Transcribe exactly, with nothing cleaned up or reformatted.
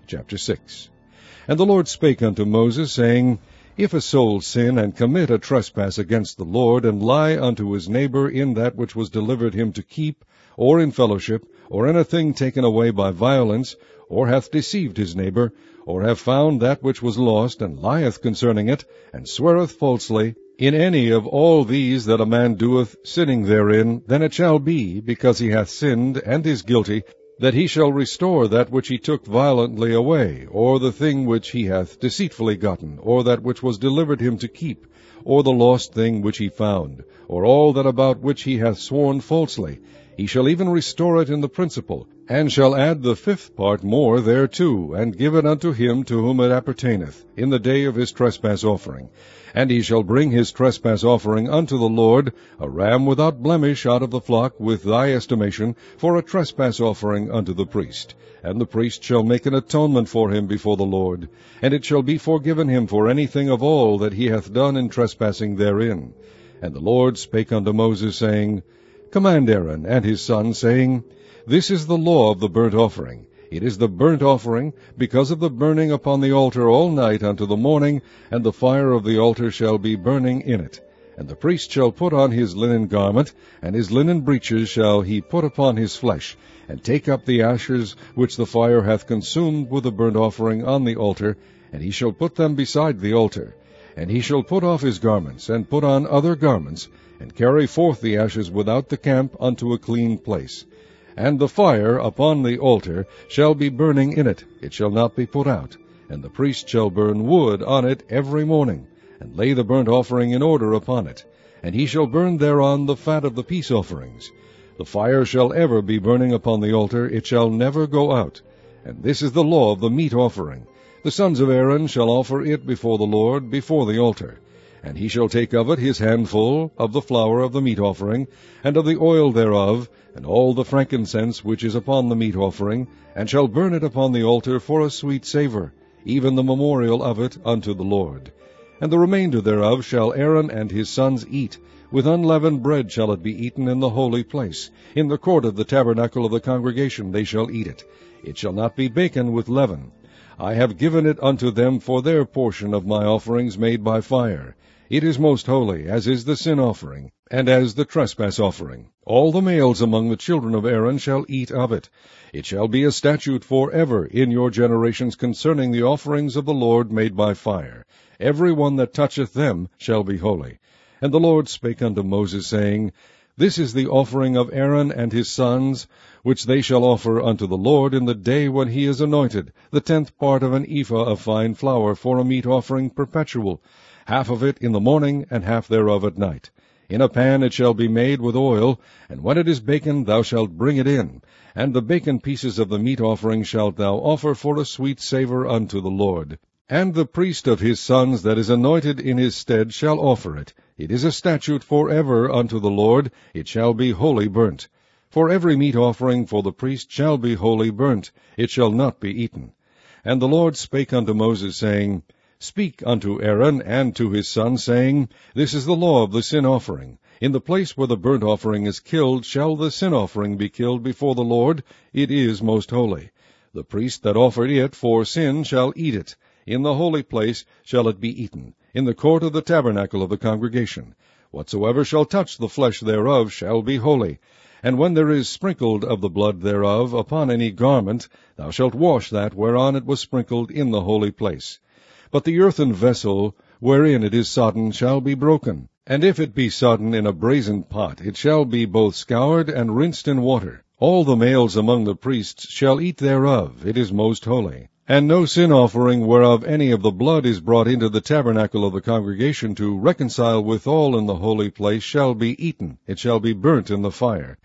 Chapter six. And the Lord spake unto Moses, saying, If a soul sin and commit a trespass against the Lord, and lie unto his neighbor in that which was delivered him to keep, or in fellowship, or in a thing taken away by violence, or hath deceived his neighbor, or have found that which was lost, and lieth concerning it, and sweareth falsely, in any of all these that a man doeth, sinning therein, then it shall be, because he hath sinned, and is guilty, that he shall restore that which he took violently away, or the thing which he hath deceitfully gotten, or that which was delivered him to keep, or the lost thing which he found, or all that about which he hath sworn falsely. He shall even restore it in the principal, and shall add the fifth part more thereto, and give it unto him to whom it appertaineth, in the day of his trespass offering. And he shall bring his trespass offering unto the Lord, a ram without blemish out of the flock, with thy estimation, for a trespass offering unto the priest. And the priest shall make an atonement for him before the Lord, and it shall be forgiven him for anything of all that he hath done in trespassing therein. And the Lord spake unto Moses, saying, Command Aaron and his sons, saying, This is the law of the burnt offering. It is the burnt offering, because of the burning upon the altar all night unto the morning, and the fire of the altar shall be burning in it. And the priest shall put on his linen garment, and his linen breeches shall he put upon his flesh, and take up the ashes which the fire hath consumed with the burnt offering on the altar, and he shall put them beside the altar. And he shall put off his garments, and put on other garments, and carry forth the ashes without the camp unto a clean place. And the fire upon the altar shall be burning in it, it shall not be put out. And the priest shall burn wood on it every morning, and lay the burnt offering in order upon it. And he shall burn thereon the fat of the peace offerings. The fire shall ever be burning upon the altar, it shall never go out. And this is the law of the meat offering. The sons of Aaron shall offer it before the Lord, before the altar. And he shall take of it his handful of the flour of the meat offering, and of the oil thereof, and all the frankincense which is upon the meat offering, and shall burn it upon the altar for a sweet savour, even the memorial of it unto the Lord. And the remainder thereof shall Aaron and his sons eat. With unleavened bread shall it be eaten in the holy place. In the court of the tabernacle of the congregation they shall eat it. It shall not be baken with leaven. I have given it unto them for their portion of my offerings made by fire. It is most holy, as is the sin offering, and as the trespass offering. All the males among the children of Aaron shall eat of it. It shall be a statute for ever in your generations concerning the offerings of the Lord made by fire. Every one that toucheth them shall be holy. And the Lord spake unto Moses, saying, This is the offering of Aaron and his sons, which they shall offer unto the Lord in the day when he is anointed, the tenth part of an ephah of fine flour for a meat offering perpetual, half of it in the morning, and half thereof at night. In a pan it shall be made with oil, and when it is baken thou shalt bring it in. And the baken pieces of the meat offering shalt thou offer for a sweet savour unto the Lord. And the priest of his sons that is anointed in his stead shall offer it. It is a statute for ever unto the Lord, it shall be wholly burnt. For every meat offering for the priest shall be wholly burnt, it shall not be eaten. And the Lord spake unto Moses, saying, Speak unto Aaron and to his sons, saying, This is the law of the sin offering. In the place where the burnt offering is killed shall the sin offering be killed before the Lord. It is most holy. The priest that offered it for sin shall eat it. In the holy place shall it be eaten, in the court of the tabernacle of the congregation. Whatsoever shall touch the flesh thereof shall be holy. And when there is sprinkled of the blood thereof upon any garment, thou shalt wash that whereon it was sprinkled in the holy place. But the earthen vessel wherein it is sodden shall be broken. And if it be sodden in a brazen pot, it shall be both scoured and rinsed in water. All the males among the priests shall eat thereof, it is most holy. And no sin offering whereof any of the blood is brought into the tabernacle of the congregation to reconcile withal in the holy place shall be eaten, it shall be burnt in the fire.